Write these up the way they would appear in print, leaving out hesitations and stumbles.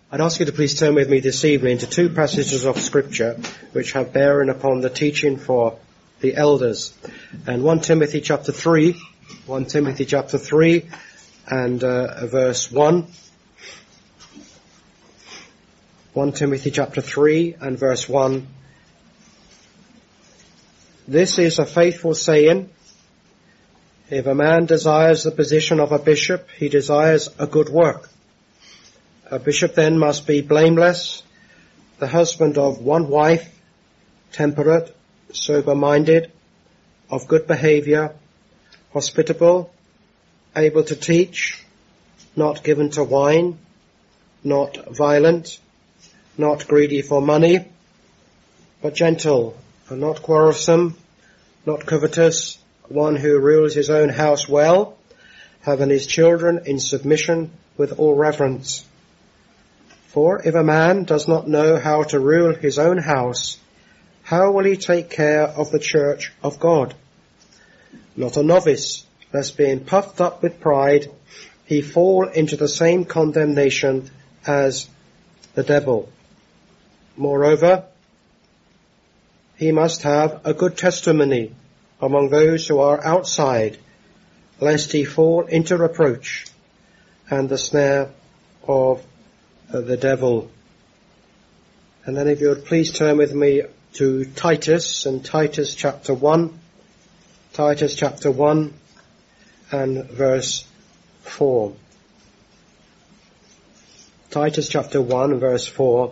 I'd ask you to please turn with me this evening to two passages of Scripture which have bearing upon the teaching for the elders. And 1 Timothy chapter 3 and verse 1. 1 Timothy chapter 3 and verse 1. This is a faithful saying. If a man desires the position of a bishop, he desires a good work. A bishop then must be blameless, the husband of one wife, temperate, sober-minded, of good behavior, hospitable, able to teach, not given to wine, not violent, not greedy for money, but gentle, and not quarrelsome, not covetous, one who rules his own house well, having his children in submission with all reverence. For if a man does not know how to rule his own house, how will he take care of the church of God? Not a novice, lest being puffed up with pride, he fall into the same condemnation as the devil. Moreover, he must have a good testimony among those who are outside, lest he fall into reproach and the snare of the devil. And then if you would please turn with me to Titus and Titus chapter 1 and verse 4. Titus chapter 1 verse 4.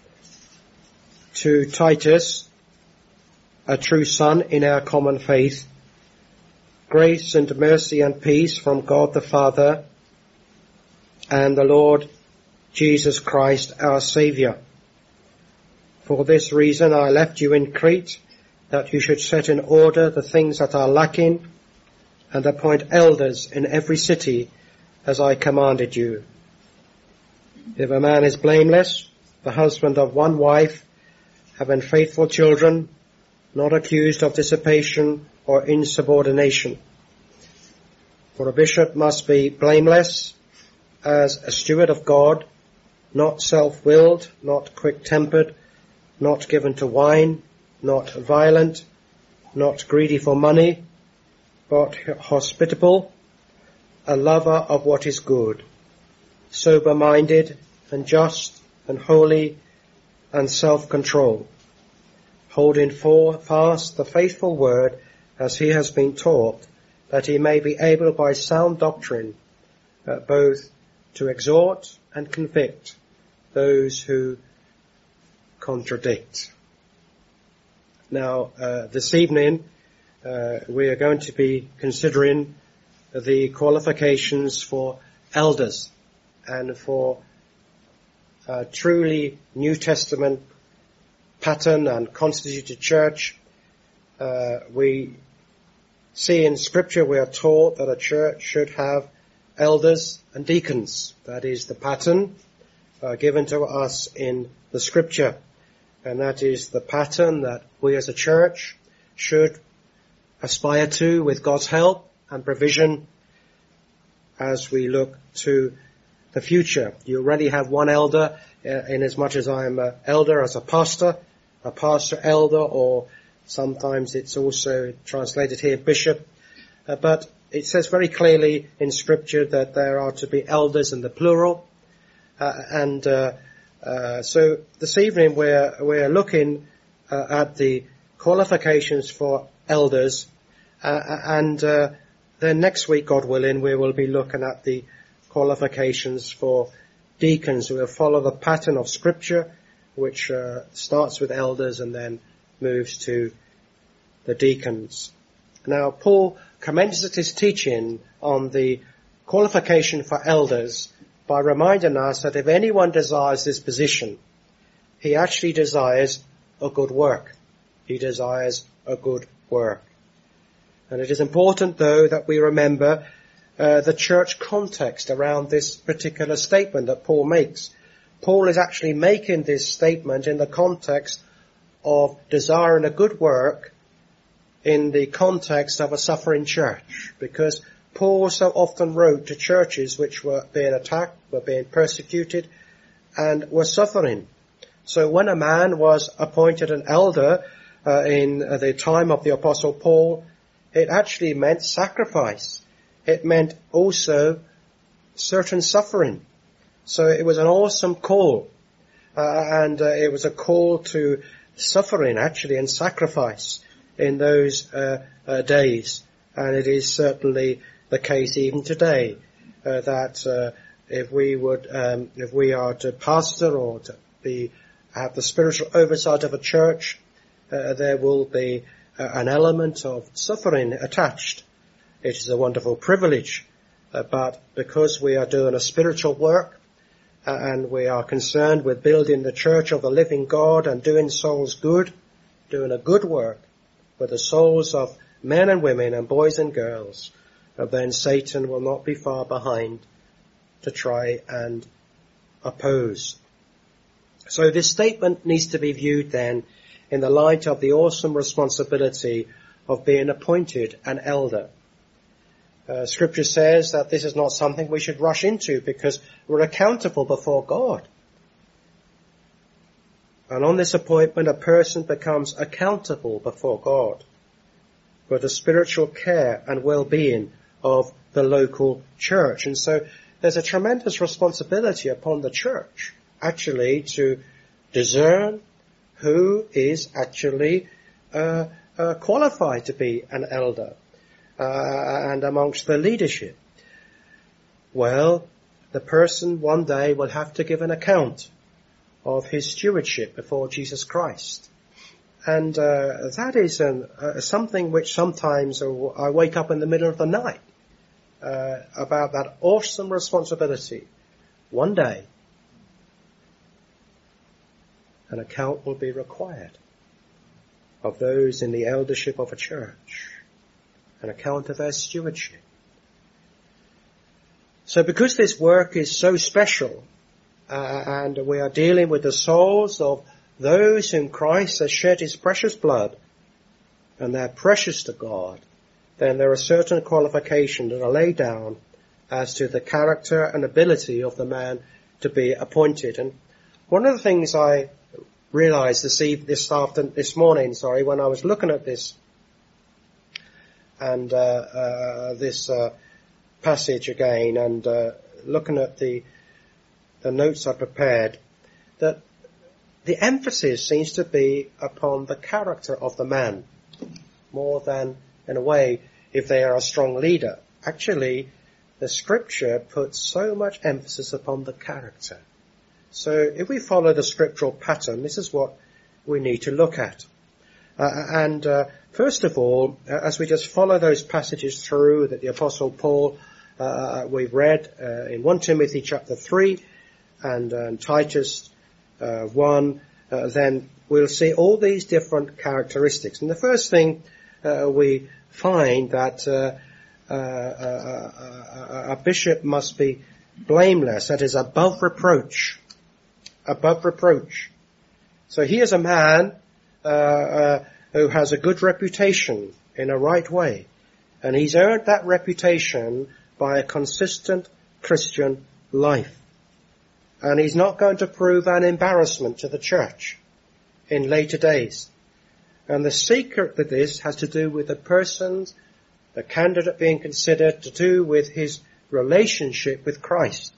To Titus, a true son in our common faith, grace and mercy and peace from God the Father and the Lord Jesus Christ our Saviour. For this reason I left you in Crete, that you should set in order the things that are lacking, and appoint elders in every city, as I commanded you. If a man is blameless, the husband of one wife, having faithful children, not accused of dissipation or insubordination. For a bishop must be blameless, as a steward of God, not self-willed, not quick-tempered, not given to wine, not violent, not greedy for money, but hospitable, a lover of what is good, sober-minded and just and holy and self-controlled, holding fast the faithful word as he has been taught, that he may be able by sound doctrine both to exhort and convict those who contradict. Now, this evening, we are going to be considering the qualifications for elders and for a truly New Testament pattern and constituted church. We see in Scripture, we are taught that a church should have elders and deacons. That is the pattern given to us in the Scripture. And that is the pattern that we as a church should aspire to with God's help and provision as we look to the future. You already have one elder, in as much as I am an elder as a pastor elder, or sometimes it's also translated here bishop. But it says very clearly in Scripture that there are to be elders in the plural. So this evening we're looking at the qualifications for elders, and then next week, God willing, we will be looking at the qualifications for deacons. We'll follow the pattern of Scripture, which starts with elders and then moves to the deacons. Now, Paul commences his teaching on the qualification for elders by reminding us that if anyone desires this position, he actually desires a good work. He desires a good work. And it is important, though, that we remember the church context around this particular statement that Paul makes. Paul is actually making this statement in the context of desiring a good work in the context of a suffering church, because Paul so often wrote to churches which were being attacked, were being persecuted, and were suffering. So when a man was appointed an elder in the time of the Apostle Paul, it actually meant sacrifice. It meant also certain suffering. So it was an awesome call. And it was a call to suffering, actually, and sacrifice in those days. And it is certainly the case even today that if we are to pastor or to have the spiritual oversight of a church, there will be an element of suffering attached. It is a wonderful privilege, but because we are doing a spiritual work and we are concerned with building the church of the living God and doing souls good, doing a good work for the souls of men and women and boys and girls, then Satan will not be far behind to try and oppose. So this statement needs to be viewed then in the light of the awesome responsibility of being appointed an elder. Scripture says that this is not something we should rush into because we're accountable before God. And on this appointment, a person becomes accountable before God for the spiritual care and well-being of the local church. And so there's a tremendous responsibility upon the church, actually, to discern who is actually qualified to be an elder and amongst the leadership. Well, the person one day will have to give an account of his stewardship before Jesus Christ. And that is something which sometimes I wake up in the middle of the night about that awesome responsibility. One day, an account will be required of those in the eldership of a church, an account of their stewardship. So because this work is so special, and we are dealing with the souls of those whom Christ has shed his precious blood, and they're precious to God, then there are certain qualifications that are laid down as to the character and ability of the man to be appointed. And one of the things I realized this morning, when I was looking at this and this passage again, and looking at the notes I prepared, that the emphasis seems to be upon the character of the man more than, in a way, if they are a strong leader. Actually, the scripture puts so much emphasis upon the character. So if we follow the scriptural pattern, this is what we need to look at. First of all, as we just follow those passages through that the Apostle Paul, we've read in 1 Timothy chapter 3 and Titus 1, then we'll see all these different characteristics. And the first thing we find that a bishop must be blameless, that is above reproach. Above reproach. So he is a man who has a good reputation in a right way, and he's earned that reputation by a consistent Christian life. And he's not going to prove an embarrassment to the church in later days. And the secret to this has to do with the candidate being considered, to do with his relationship with Christ.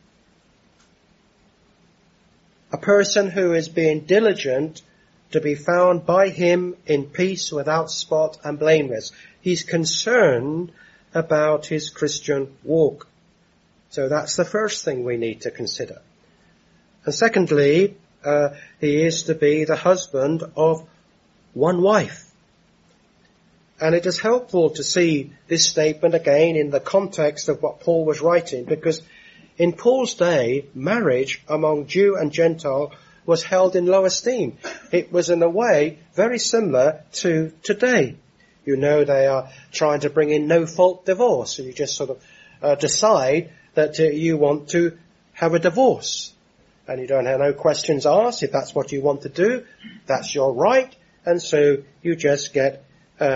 A person who is being diligent to be found by him in peace, without spot and blameless. He's concerned about his Christian walk. So that's the first thing we need to consider. And secondly, he is to be the husband of one wife. And it is helpful to see this statement again in the context of what Paul was writing, because in Paul's day, marriage among Jew and Gentile was held in low esteem. It was in a way very similar to today. You know, they are trying to bring in no-fault divorce. So you just sort of decide that you want to have a divorce. And you don't have no questions asked. If that's what you want to do, that's your right. And so you just get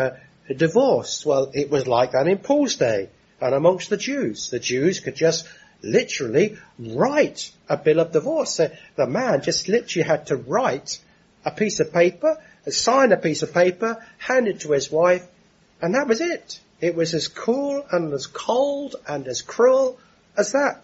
divorced. Well, it was like that in Paul's day and amongst the Jews. The Jews could just literally write a bill of divorce. The man just literally had to write a piece of paper, sign a piece of paper, hand it to his wife, and that was it. It was as cool and as cold and as cruel as that.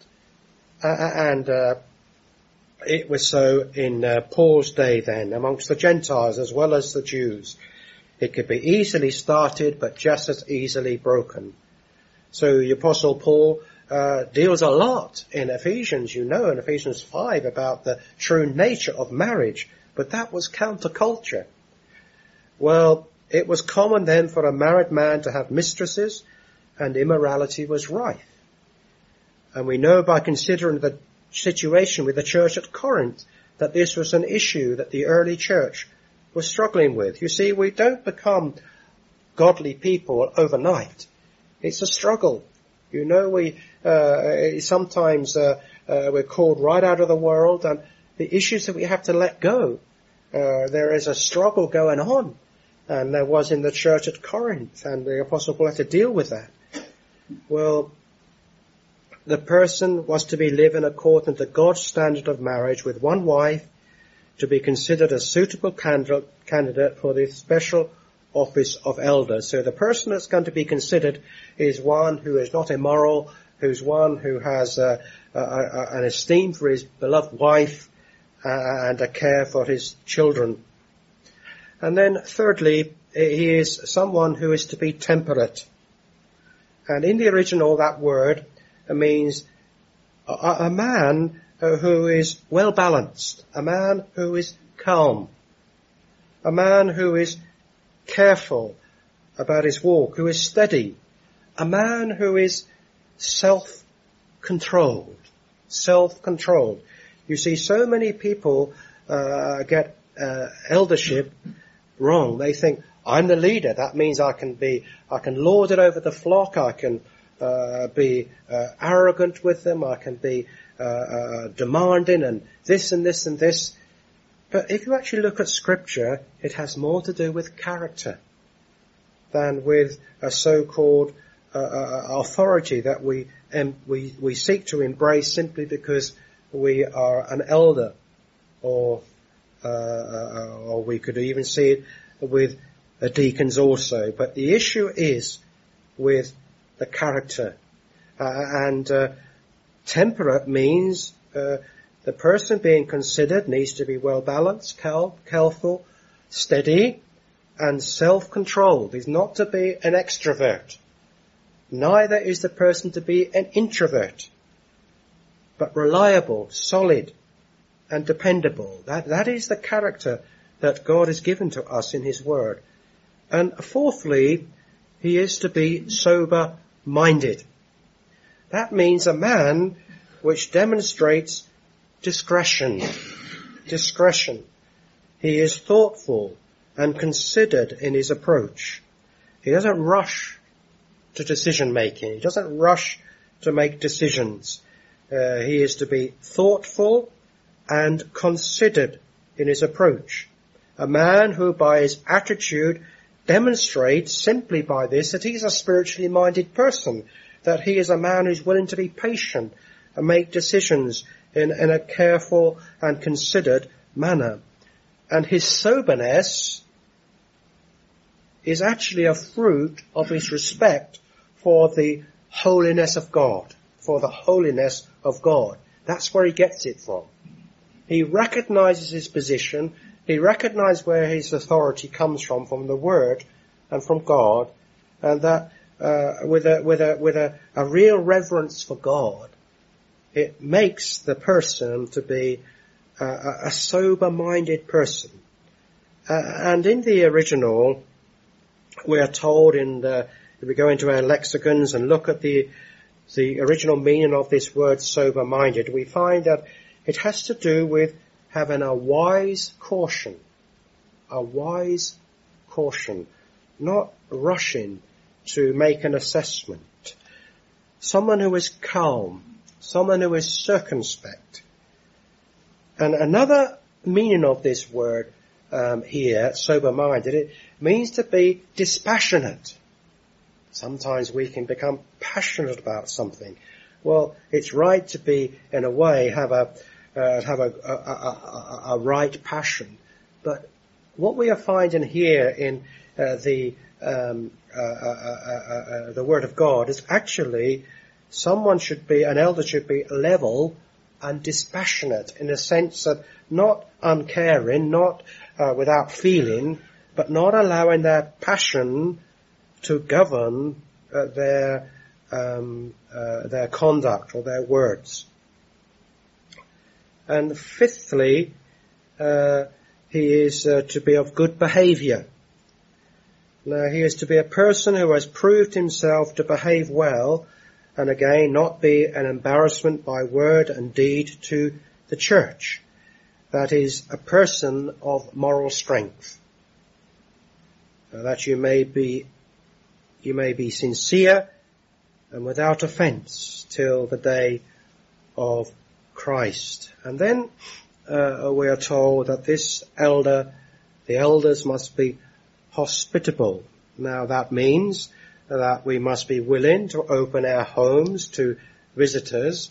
It was so in Paul's day then, amongst the Gentiles as well as the Jews. It could be easily started, but just as easily broken. So the Apostle Paul deals a lot in Ephesians, in Ephesians 5, about the true nature of marriage, but that was counterculture. Well, it was common then for a married man to have mistresses, and immorality was rife. And we know by considering the situation with the church at Corinth that this was an issue that the early church was struggling with. You see, we don't become godly people overnight. It's a struggle. We sometimes we're called right out of the world, and the issues that we have to let go. There is a struggle going on, and there was in the church at Corinth, and the Apostle Paul had to deal with that. Well, the person was to be living according to God's standard of marriage with one wife, to be considered a suitable candidate for the special office of elder. So the person that's going to be considered is one who is not immoral, who's one who has an esteem for his beloved wife and a care for his children. And then thirdly, he is someone who is to be temperate. And in the original, that word means a man who is well balanced, a man who is calm, a man who is careful about his walk, who is steady, a man who is self-controlled. You see, so many people get eldership wrong. They think, I'm the leader. That means I can lord it over the flock. I can be arrogant with them. I can be demanding and this and this and this. But if you actually look at Scripture, it has more to do with character than with a so-called authority that we seek to embrace simply because we are an elder, or we could even see it with deacons also. But the issue is with the character, and temperate means the person being considered needs to be well balanced, careful, steady, and self-controlled. He's not to be an extrovert. Neither is the person to be an introvert, but reliable, solid, and dependable. That is the character that God has given to us in His Word. And fourthly, he is to be sober-minded. That means a man which demonstrates discretion. He is thoughtful and considered in his approach. He doesn't rush to decision making. He doesn't rush to make decisions. He is to be thoughtful and considered in his approach. A man who by his attitude demonstrates simply by this that he's a spiritually minded person, that he is a man who's willing to be patient and make decisions in a careful and considered manner. And his soberness is actually a fruit of his respect for the holiness of God, That's where he gets it from. He recognizes his position. He recognizes where his authority comes from the Word and from God, and that with a real reverence for God, it makes the person to be a sober-minded person. And in the original, we are told if we go into our lexicons and look at the original meaning of this word sober-minded, we find that it has to do with having a wise caution, not rushing to make an assessment. Someone who is calm, someone who is circumspect. And another meaning of this word here, sober-minded, it means to be dispassionate. Sometimes we can become passionate about something. Well, it's right to be, in a way, have a right passion. But what we are finding here in the Word of God is actually an elder should be level and dispassionate, in the sense that not uncaring, not without feeling, but not allowing their passion to govern their conduct or their words. And fifthly, he is to be of good behaviour. Now, he is to be a person who has proved himself to behave well, and again, not be an embarrassment by word and deed to the church. That is, a person of moral strength. That you may be sincere and without offence till the day of Christ. And then we are told that the elders must be hospitable. Now that means that we must be willing to open our homes to visitors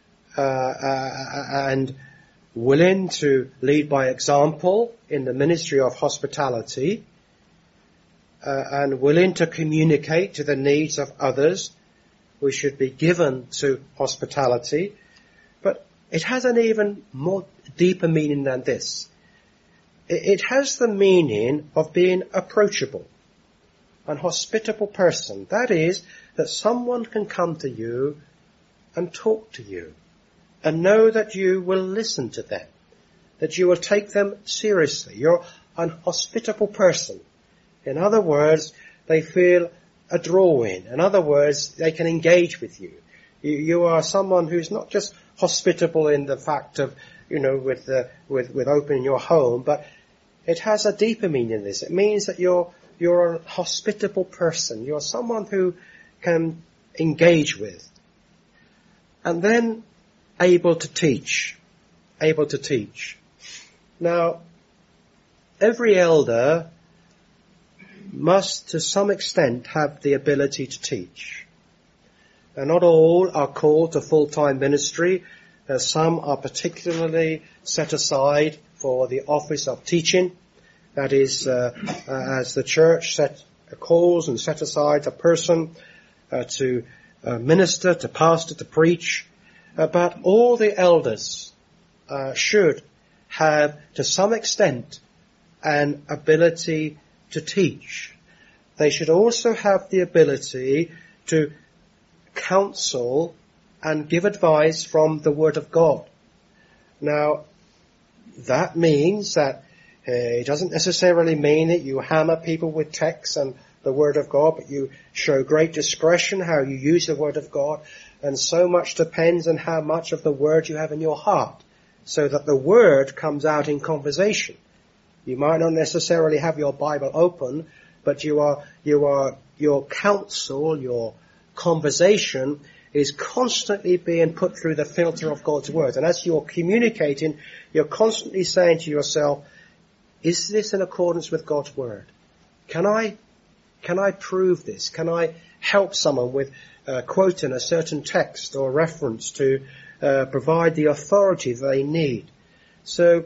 and willing to lead by example in the ministry of hospitality, and willing to communicate to the needs of others. We should be given to hospitality, but it has an even more deeper meaning than this. It has the meaning of being approachable, an hospitable person. That is, that someone can come to you and talk to you and know that you will listen to them, that you will take them seriously. You're an hospitable person. In other words, they feel a drawing. In other words, they can engage with you. You are someone who's not just hospitable in the fact of, with opening your home, but it has a deeper meaning in this. It means that you're a hospitable person. You're someone who can engage with. And then able to teach. Now, every elder must to some extent have the ability to teach. And not all are called to full-time ministry. Some are particularly set aside for the office of teaching. That is, as the church calls and set aside a person to minister, to pastor, to preach. But all the elders should have, to some extent, an ability to teach. They should also have the ability to counsel and give advice from the Word of God. Now, that means that it doesn't necessarily mean that you hammer people with texts and the Word of God, but you show great discretion how you use the Word of God, and so much depends on how much of the Word you have in your heart, so that the Word comes out in conversation. You might not necessarily have your Bible open, but your counsel, your conversation is constantly being put through the filter of God's Word. And as you're communicating, you're constantly saying to yourself, is this in accordance with God's Word? Can I prove this? Can I help someone with quoting a certain text or reference to provide the authority they need? So,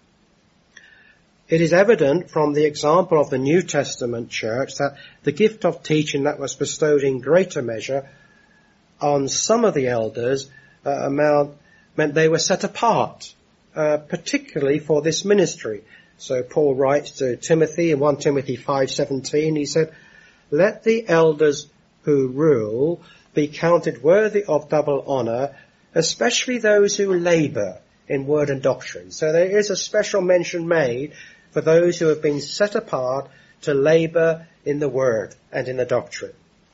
it is evident from the example of the New Testament church that the gift of teaching that was bestowed in greater measure on some of the elders meant they were set apart, particularly for this ministry. So Paul writes to Timothy in 1 Timothy 5:17, he said, "Let the elders who rule be counted worthy of double honour, especially those who labour in word and doctrine." So there is a special mention made for those who have been set apart to labour in the word and in the doctrine.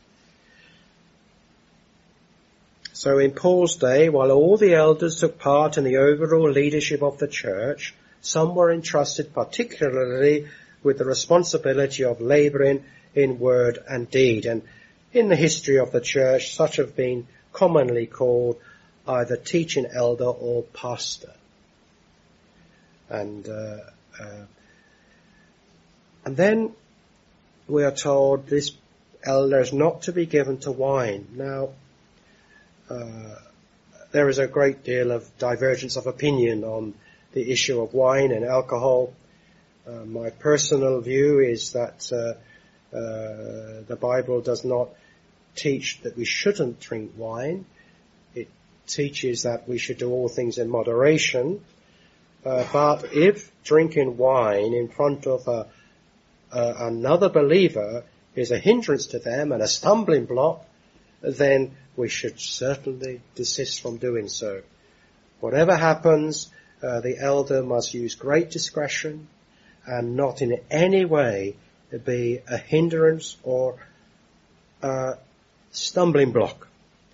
So in Paul's day, while all the elders took part in the overall leadership of the church, some were entrusted particularly with the responsibility of labouring in word and deed. And in the history of the church, such have been commonly called either teaching elder or pastor. And then we are told this elder is not to be given to wine. Now, there is a great deal of divergence of opinion on the issue of wine and alcohol. My personal view is that the Bible does not teach that we shouldn't drink wine. It teaches that we should do all things in moderation. But if drinking wine in front of another believer is a hindrance to them and a stumbling block, then we should certainly desist from doing so. Whatever happens, the elder must use great discretion and not in any way be a hindrance or a stumbling block.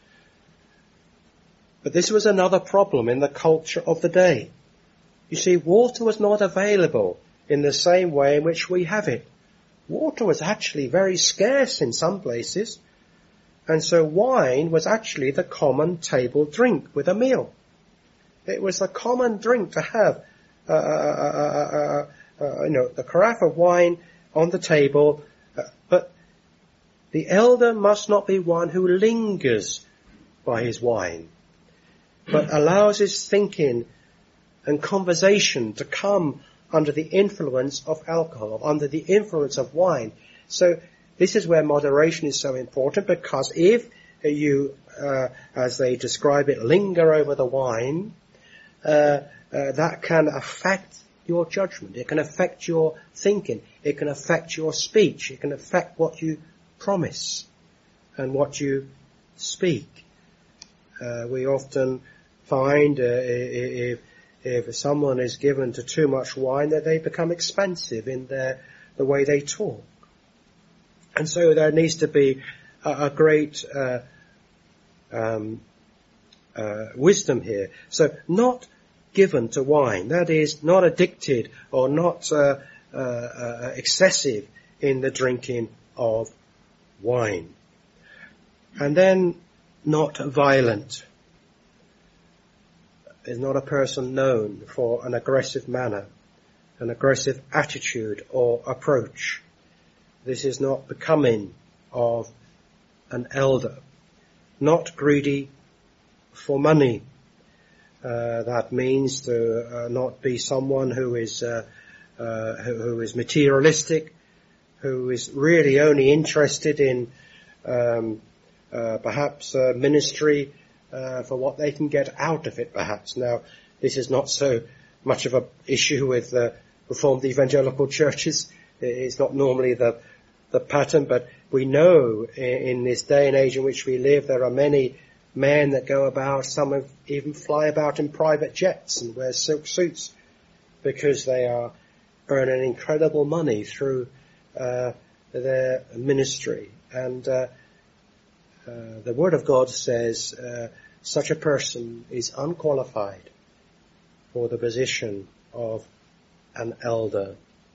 But this was another problem in the culture of the day. You see, water was not available in the same way in which we have it. Water was actually very scarce in some places, and so wine was actually the common table drink with a meal. It was the common drink to have, the carafe of wine on the table, but the elder must not be one who lingers by his wine, but allows his thinking and conversation to come under the influence of alcohol, under the influence of wine. So this is where moderation is so important, because if you, as they describe it, linger over the wine, that can affect your judgment. It can affect your thinking. It can affect your speech. It can affect what you promise and what you speak. We often find if someone is given to too much wine, that they become expansive in the way they talk. And so there needs to be a great wisdom here. So not given to wine, that is, not addicted or not excessive in the drinking of wine. And then not violent. Is not a person known for an aggressive manner, an aggressive attitude or approach. This is not becoming of an elder. Not greedy for money. That means to not be someone who is materialistic, who is really only interested in perhaps ministry for what they can get out of it, perhaps. Now, this is not so much of an issue with Reformed evangelical churches. It's not normally the pattern, but we know in this day and age in which we live, there are many men that go about, some even fly about in private jets and wear silk suits because they are earning incredible money through their ministry. And the Word of God says such a person is unqualified for the position of an elder.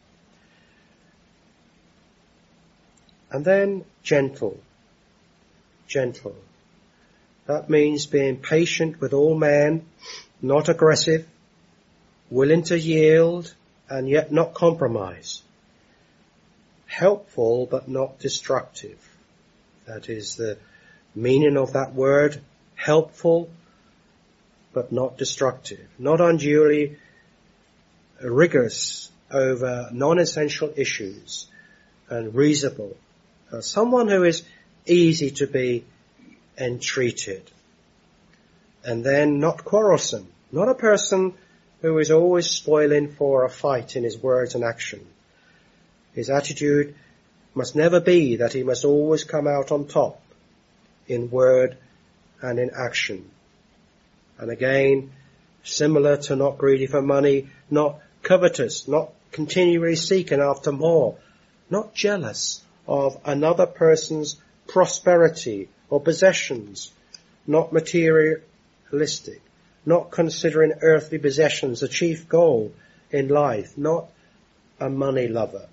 And then gentle. Gentle. That means being patient with all men, not aggressive, willing to yield, and yet not compromise. Helpful but not destructive. That is the meaning of that word, helpful but not destructive. Not unduly rigorous over non-essential issues and reasonable. Someone who is easy to be entreated. And then not quarrelsome. Not a person who is always spoiling for a fight in his words and action. His attitude must never be that he must always come out on top in word and in action. And again, similar to not greedy for money, not covetous, not continually seeking after more, not jealous of another person's prosperity or possessions, not materialistic, not considering earthly possessions the chief goal in life, not a money lover.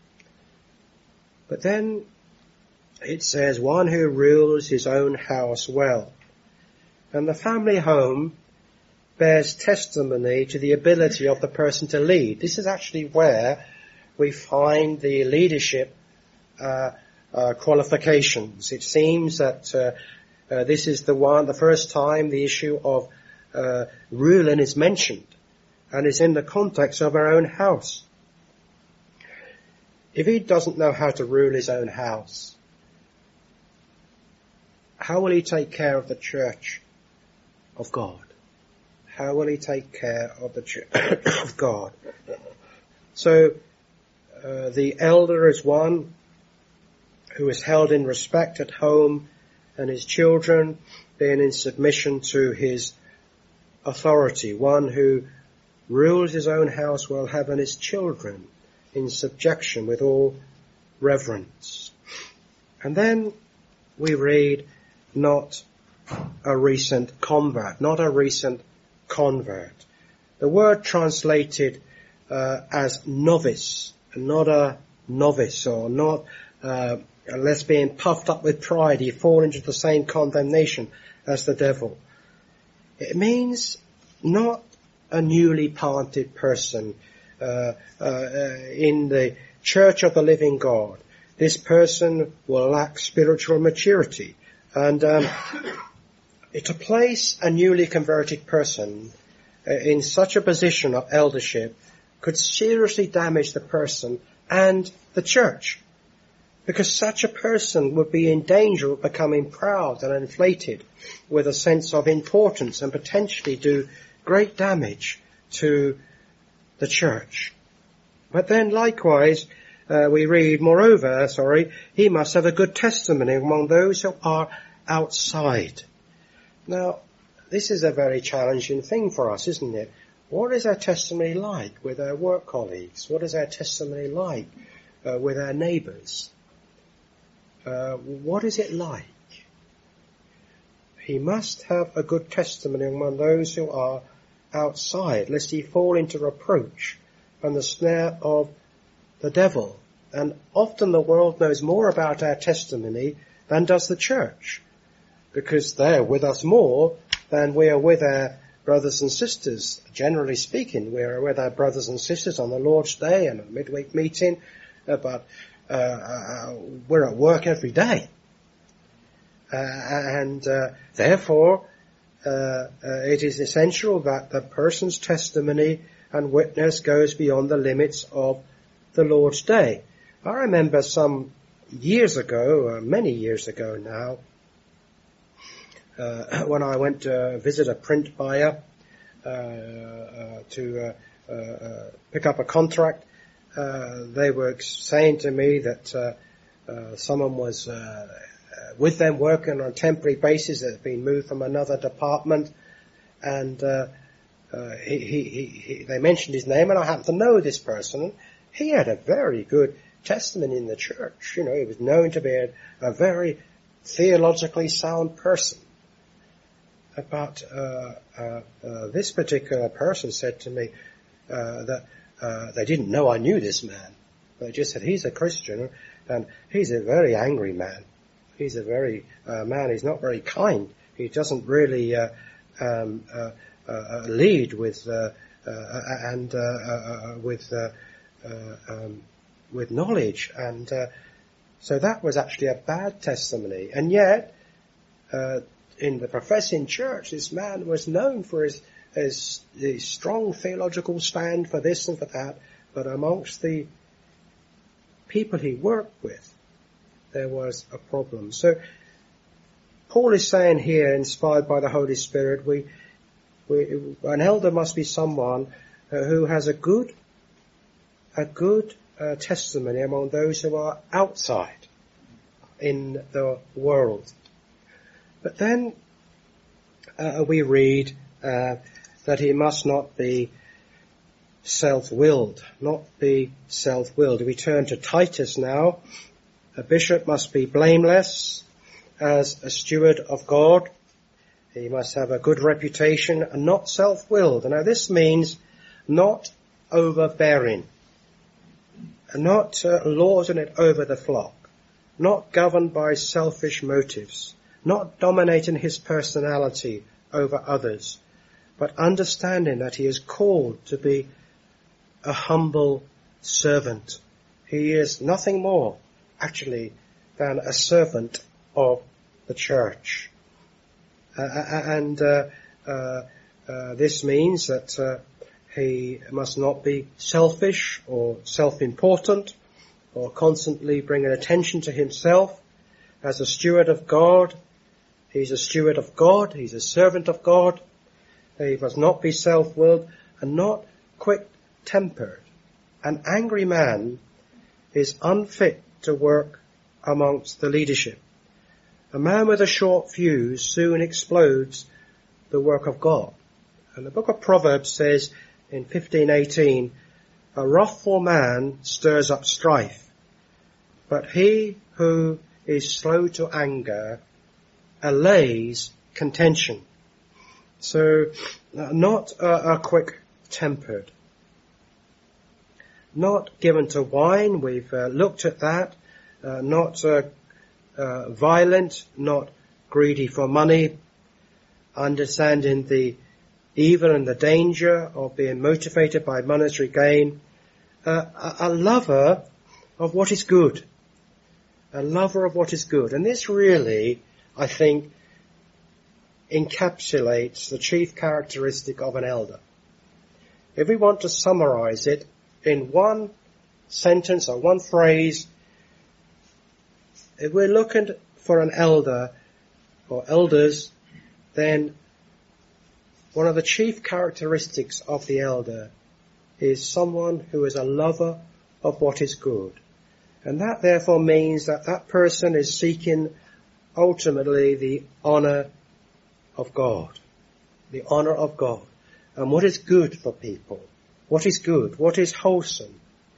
But then it says one who rules his own house well. And the family home bears testimony to the ability of the person to lead. This is actually where we find the leadership qualifications. It seems that This is the first time the issue of ruling is mentioned, and is in the context of our own house. If he doesn't know how to rule his own house, how will he take care of the church of God? How will he take care of the church of God? So, the elder is one who is held in respect at home, and his children being in submission to his authority. One who rules his own house well, having his children in subjection with all reverence. And then we read, not a recent convert, not a recent convert. The word translated as novice, not a novice, or not unless being puffed up with pride, he fall into the same condemnation as the devil. It means not a newly planted person in the church of the living God. This person will lack spiritual maturity. And to place a newly converted person in such a position of eldership could seriously damage the person and the church, because such a person would be in danger of becoming proud and inflated with a sense of importance and potentially do great damage to the church. But then likewise, we read, moreover, he must have a good testimony among those who are outside. Now, this is a very challenging thing for us, isn't it? What is our testimony like with our work colleagues? What is our testimony like with our neighbours? What is it like? He must have a good testimony among those who are outside, lest he fall into reproach and the snare of the devil. And often the world knows more about our testimony than does the church, because they're with us more than we are with our brothers and sisters. Generally speaking, we are with our brothers and sisters on the Lord's Day and a midweek meeting, but we're at work every day. And therefore, it is essential that the person's testimony and witness goes beyond the limits of the Lord's Day. I remember some years ago, many years ago now, when I went to visit a print buyer to pick up a contract, they were saying to me that someone was with them working on a temporary basis that had been moved from another department, and they mentioned his name, and I happened to know this person. He had a very good testimony in the church. You know, he was known to be a very theologically sound person. But this particular person said to me that they didn't know I knew this man. They just said he's a Christian and he's a very angry man. He's a very man. He's not very kind. He doesn't really lead with with knowledge, and so that was actually a bad testimony. And yet, in the professing church, this man was known for his strong theological stand for this and for that, but amongst the people he worked with, there was a problem. So Paul is saying here, inspired by the Holy Spirit, an elder must be someone who has a good testimony among those who are outside in the world. But then we read that he must not be self-willed, We turn to Titus now. A bishop must be blameless as a steward of God. He must have a good reputation and not self-willed. Now this means not overbearing, not lording it over the flock, not governed by selfish motives, not dominating his personality over others, but understanding that he is called to be a humble servant. He is nothing more, actually, than a servant of the church. This means that he must not be selfish or self-important or constantly bringing attention to himself. As a steward of God, he's a steward of God, he's a servant of God. He must not be self-willed and not quick-tempered. An angry man is unfit to work amongst the leadership. A man with a short fuse soon explodes the work of God. And the book of Proverbs says in 15:18, a wrathful man stirs up strife, but he who is slow to anger allays contention. So, not a quick-tempered. Not given to wine, we've looked at that. Not violent, not greedy for money. Understanding the evil and the danger of being motivated by monetary gain. A lover of what is good. A lover of what is good. And this really, I think, encapsulates the chief characteristic of an elder. If we want to summarize it in one sentence or one phrase, if we're looking for an elder or elders, then one of the chief characteristics of the elder is someone who is a lover of what is good. And that therefore means that that person is seeking ultimately the honor of God. The honor of God. And what is good for people? What is good? What is wholesome?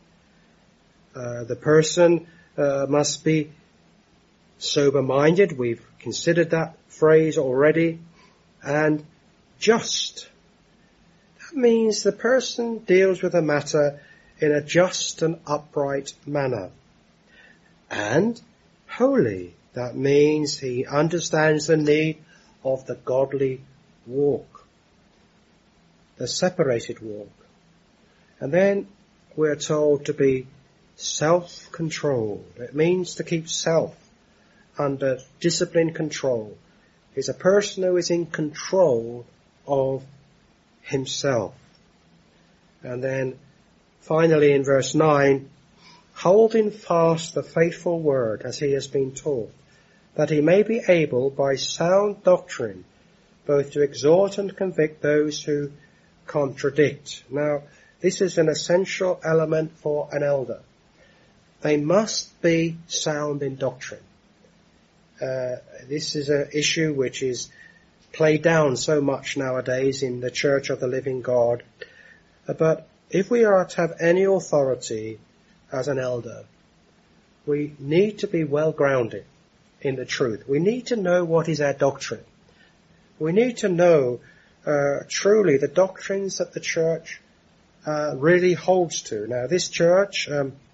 The person must be sober-minded. We've considered that phrase already. And just. That means the person deals with a matter in a just and upright manner. And holy. That means he understands the need of the godly walk, the separated walk. And then we're told to be self-controlled. It means to keep self under disciplined control. He's a person who is in control of himself. And then finally in verse 9, holding fast the faithful word as he has been taught, that he may be able by sound doctrine both to exhort and convict those who contradict. Now, this is an essential element for an elder. They must be sound in doctrine. This is an issue which is played down so much nowadays in the Church of the Living God. But if we are to have any authority as an elder, we need to be well grounded in the truth. We need to know what is our doctrine. We need to know truly the doctrines that the church really holds to. Now, this church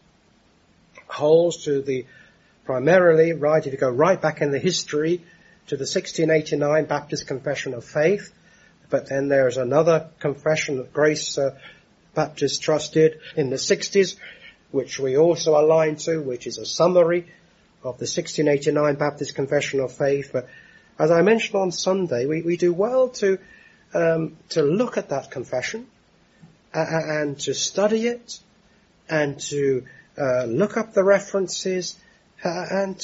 holds to the primarily, right, if you go right back in the history to the 1689 Baptist Confession of Faith, but then there's another confession that Grace Baptist Trust did in the 60s, which we also align to, which is a summary of the 1689 Baptist Confession of Faith. But as I mentioned on Sunday, we do well to look at that confession and to study it and to look up the references and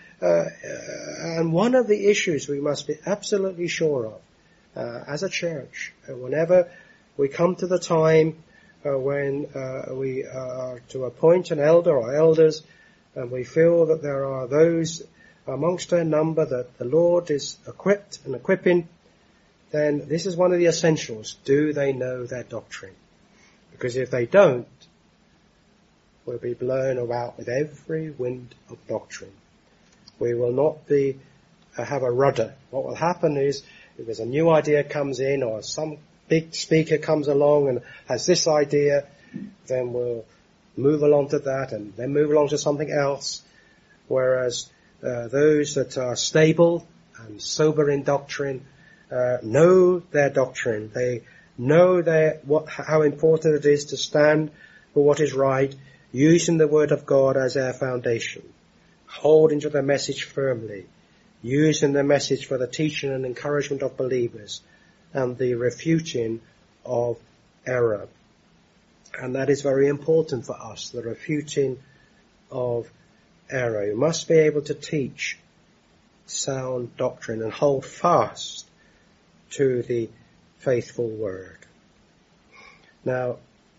one of the issues we must be absolutely sure of as a church, whenever we come to the time when we are to appoint an elder or elders, and we feel that there are those amongst our number that the Lord is equipped and equipping, then this is one of the essentials. Do they know their doctrine? Because if they don't, we'll be blown about with every wind of doctrine. We will not have a rudder. What will happen is, if there's a new idea comes in, or some big speaker comes along and has this idea, then we'll move along to that and then move along to something else. Whereas those that are stable and sober in doctrine know their doctrine. They know how important it is to stand for what is right, using the Word of God as our foundation, holding to the message firmly, used in the message for the teaching and encouragement of believers and the refuting of error. And that is very important for us, the refuting of error. You must be able to teach sound doctrine and hold fast to the faithful word. Now,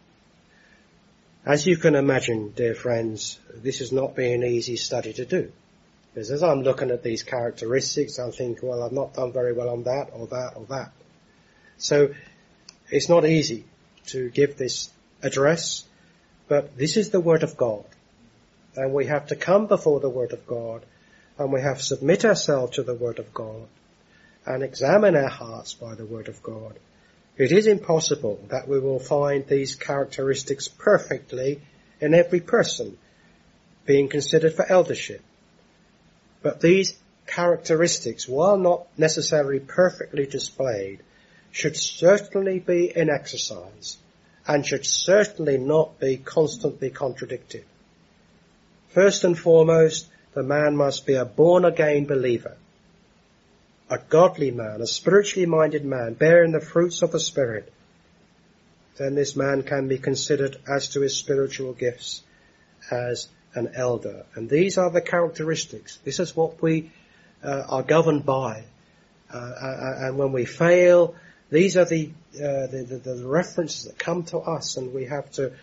as you can imagine, dear friends, this has not been an easy study to do. Because as I'm looking at these characteristics, I'm thinking, well, I've not done very well on that or that or that. So it's not easy to give this address, but this is the Word of God. And we have to come before the Word of God, and we have to submit ourselves to the Word of God and examine our hearts by the Word of God. It is impossible that we will find these characteristics perfectly in every person being considered for eldership. But these characteristics, while not necessarily perfectly displayed, should certainly be in exercise and should certainly not be constantly contradicted. First and foremost, the man must be a born-again believer, a godly man, a spiritually minded man, bearing the fruits of the Spirit. Then this man can be considered as to his spiritual gifts as an elder. And these are the characteristics. This is what we are governed by. And when we fail, these are the references that come to us, and we have to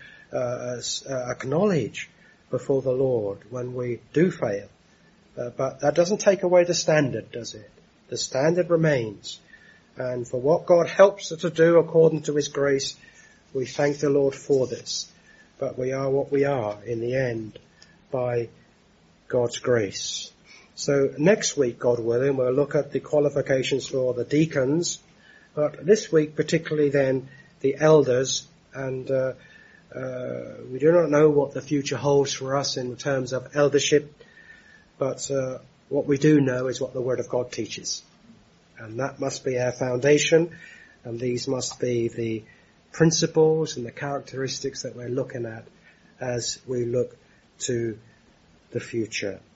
acknowledge before the Lord when we do fail. But that doesn't take away the standard, does it? The standard remains. And for what God helps us to do according to his grace, we thank the Lord for this. But we are what we are in the end by God's grace. So next week, God willing, we'll look at the qualifications for the deacons. But this week, particularly then, the elders. And we do not know what the future holds for us in terms of eldership. But what we do know is what the Word of God teaches. And that must be our foundation. And these must be the principles and the characteristics that we're looking at as we look to the future.